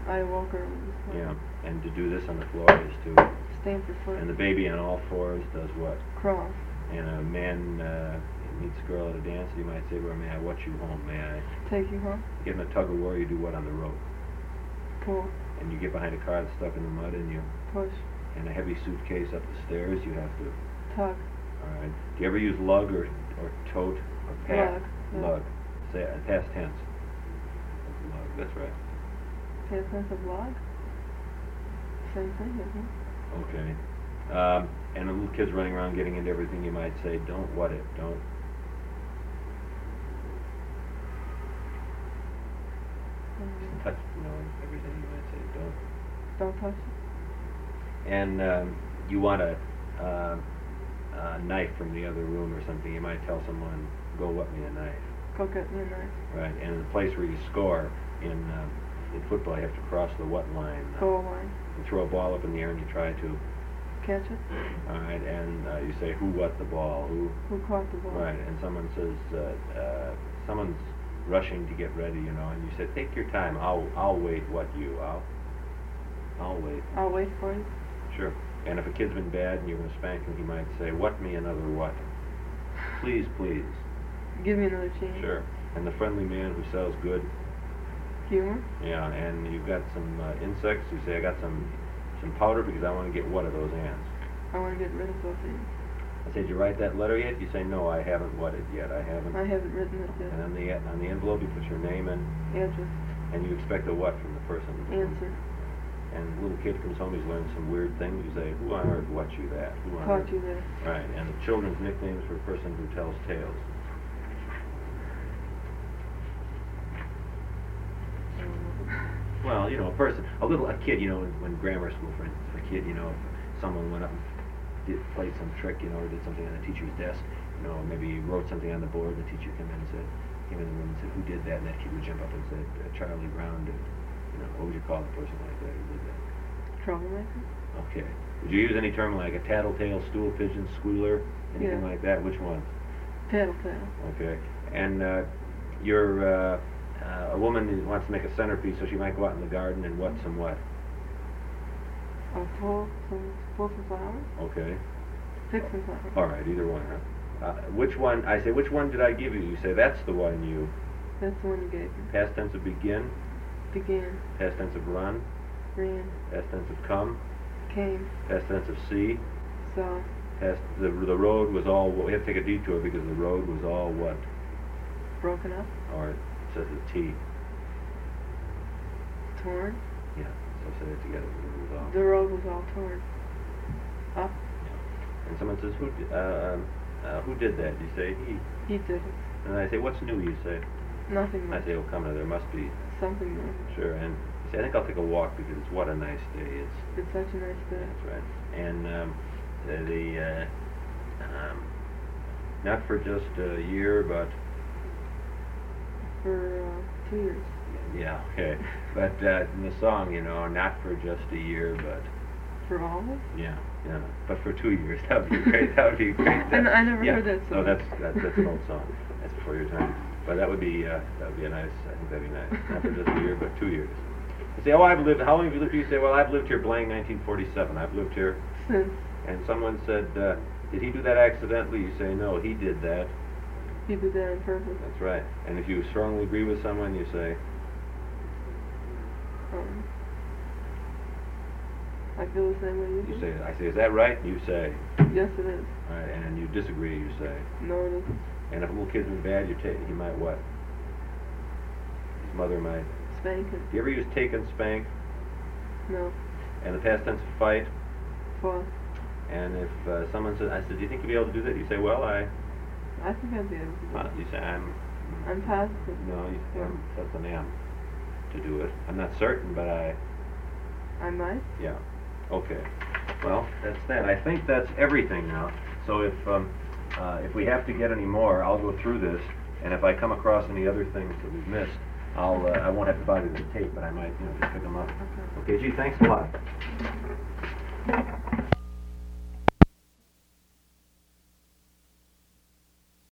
I walk around this way. Yeah, and to do this on the floor is to... Stamp your foot. And the baby on all fours does what? Crawl. And a man meets a girl at a dance, you might say, well, may I watch you home? May I take you home? get in a tug of war, you do what on the rope? Pull. And you get behind a car that's stuck in the mud and you... Push. And a heavy suitcase up the stairs, you have to... Tug. Alright. Do you ever use lug or tote or pack? Lug. Lug. Say it, past tense. Lug, that's right. Past tense of log? Same thing, isn't it? Okay. And the little kid's running around getting into everything, you might say, don't what it, don't... touch, everything, you might say, don't touch it. And you want a knife from the other room or something, you might tell someone, go what me a knife. Go get me a knife. Right, and in the place where you score, in football you have to cross the what line? Goal line. You throw a ball up in the air and you try to... catch it. Alright, and you say, who what the ball? Who caught the ball? Right, and someone says, someone's rushing to get ready, and you say, take your time, I'll wait, what you? I'll wait. I'll wait for you. Sure. And if a kid's been bad and you're going to spank him, he might say, what me another what? Please, please. Give me another chance. Sure. And the friendly man who sells good humor? Yeah, and you've got some insects, you say, I got some powder because I want to get what of those ants? I want to get rid of those ants. I said, did you write that letter yet? You say, no, I haven't whatted yet. I haven't written it yet. And on the envelope you put your name and address. And you expect a what from the person? Answer. And the little kid comes home, he's learned some weird things. You say, who on earth what you that? Who on Taught earth? you that. Right, and the children's nicknames for a person who tells tales. Well, a kid, when grammar school, for instance, a kid, if someone went up and played some trick, or did something on the teacher's desk, maybe wrote something on the board, the teacher came in the room and said, who did that? And that kid would jump up and say, Charlie Brown did. What would you call a person like that who did that? Troublemaker. Okay. Would you use any term like a tattletale, stool pigeon, squealer, anything like that? Which one? Tattletale. Okay. And you're a woman who wants to make a centerpiece, so she might go out in the garden and what some what? Pull some flowers. Okay. Pick some flowers. All right, either one, huh? Which one? I say, which one did I give you? You say, that's the one you... That's the one you gave me. Past tense of begin? Began. Past tense of run? Ran. Past tense of come? Came. Past tense of see? Saw. Past the road was all... We have to take a detour because the road was all what? Broken up. Or it says a T. Torn. Yeah, so say it together. The road was all torn. Up. Yeah. And someone says, who did that? You say, he. He did it. And I say, what's new? You say, nothing much. I say, oh, come now, there must be something new. Sure. And you say, I think I'll take a walk because it's what a nice day. It's such a nice day. That's right. And not for just a year, but for 2 years. Yeah, okay. But in the song, not for just a year, but for always? Yeah. But for 2 years, that would be great. That would be great. I never heard that song. No, that's an old song. That's before your time. But that would be a nice. I think that'd be nice. Not for just a year, but 2 years. You say, oh, I've lived. How long have you lived here? You say, well, I've lived here blank 1947. I've lived here since. And someone said, did he do that accidentally? You say, no, he did that. He did that on purpose. That's right. And if you strongly agree with someone, you say. I feel the same way you do. You say, I say, is that right? You say. Yes, it is. All right, and you disagree, you say. No, it isn't. And if a little kid's been bad, he might what? His mother might. Spank him. Do you ever use take and spank? No. And the past tense of fight? Fought. And if someone says, I said, do you think you'll be able to do that? You say, well, I think I'd be able to do it. You say, I'm positive. No, you say, that's an am to do it. I'm not certain, but I might? Yeah. Okay. Well, that's that. I think that's everything now. So if we have to get any more, I'll go through this, and if I come across any other things that we've missed, I won't have to bother the tape, but I might, just pick them up. Okay, gee, thanks a lot.